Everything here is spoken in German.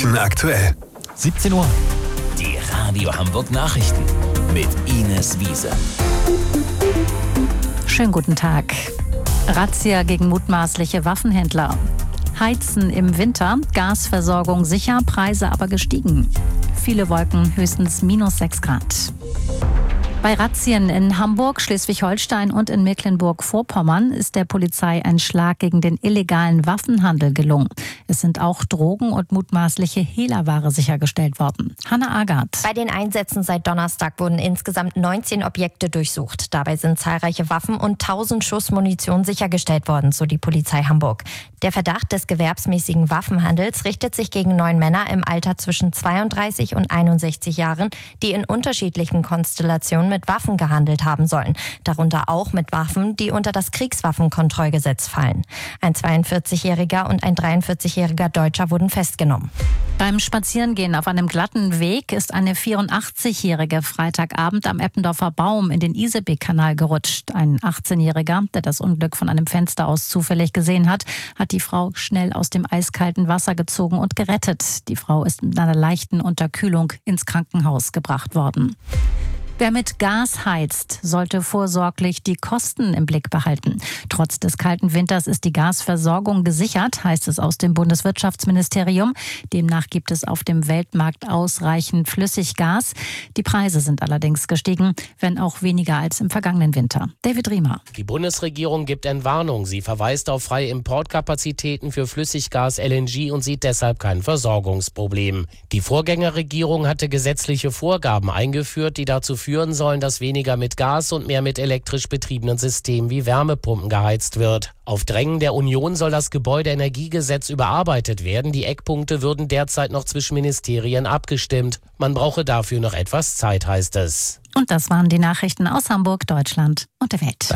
München aktuell. 17 Uhr. Die Radio Hamburg Nachrichten mit Ines Wiese. Schönen guten Tag. Razzia gegen mutmaßliche Waffenhändler. Heizen im Winter, Gasversorgung sicher, Preise aber gestiegen. Viele Wolken, höchstens -6 Grad. Bei Razzien in Hamburg, Schleswig-Holstein und in Mecklenburg-Vorpommern ist der Polizei ein Schlag gegen den illegalen Waffenhandel gelungen. Es sind auch Drogen und mutmaßliche Hehlerware sichergestellt worden. Hanna Agard. Bei den Einsätzen seit Donnerstag wurden insgesamt 19 Objekte durchsucht. Dabei sind zahlreiche Waffen und 1000 Schuss Munition sichergestellt worden, so die Polizei Hamburg. Der Verdacht des gewerbsmäßigen Waffenhandels richtet sich gegen 9 Männer im Alter zwischen 32 und 61 Jahren, die in unterschiedlichen Konstellationen mit Waffen gehandelt haben sollen. Darunter auch mit Waffen, die unter das Kriegswaffenkontrollgesetz fallen. Ein 42-jähriger und ein 43-jähriger Deutscher wurden festgenommen. Beim Spazierengehen auf einem glatten Weg ist eine 84-jährige Freitagabend am Eppendorfer Baum in den Isebeck-Kanal gerutscht. Ein 18-jähriger, der das Unglück von einem Fenster aus zufällig gesehen hat, hat die Frau schnell aus dem eiskalten Wasser gezogen und gerettet. Die Frau ist mit einer leichten Unterkühlung ins Krankenhaus gebracht worden. Wer mit Gas heizt, sollte vorsorglich die Kosten im Blick behalten. Trotz des kalten Winters ist die Gasversorgung gesichert, heißt es aus dem Bundeswirtschaftsministerium. Demnach gibt es auf dem Weltmarkt ausreichend Flüssiggas. Die Preise sind allerdings gestiegen, wenn auch weniger als im vergangenen Winter. David Riemer. Die Bundesregierung gibt Entwarnung. Sie verweist auf freie Importkapazitäten für Flüssiggas, LNG und sieht deshalb kein Versorgungsproblem. Die Vorgängerregierung hatte gesetzliche Vorgaben eingeführt, die dazu führen sollen, dass weniger mit Gas und mehr mit elektrisch betriebenen Systemen wie Wärmepumpen geheizt wird. Auf Drängen der Union soll das Gebäudeenergiegesetz überarbeitet werden. Die Eckpunkte würden derzeit noch zwischen Ministerien abgestimmt. Man brauche dafür noch etwas Zeit, heißt es. Und das waren die Nachrichten aus Hamburg, Deutschland und der Welt.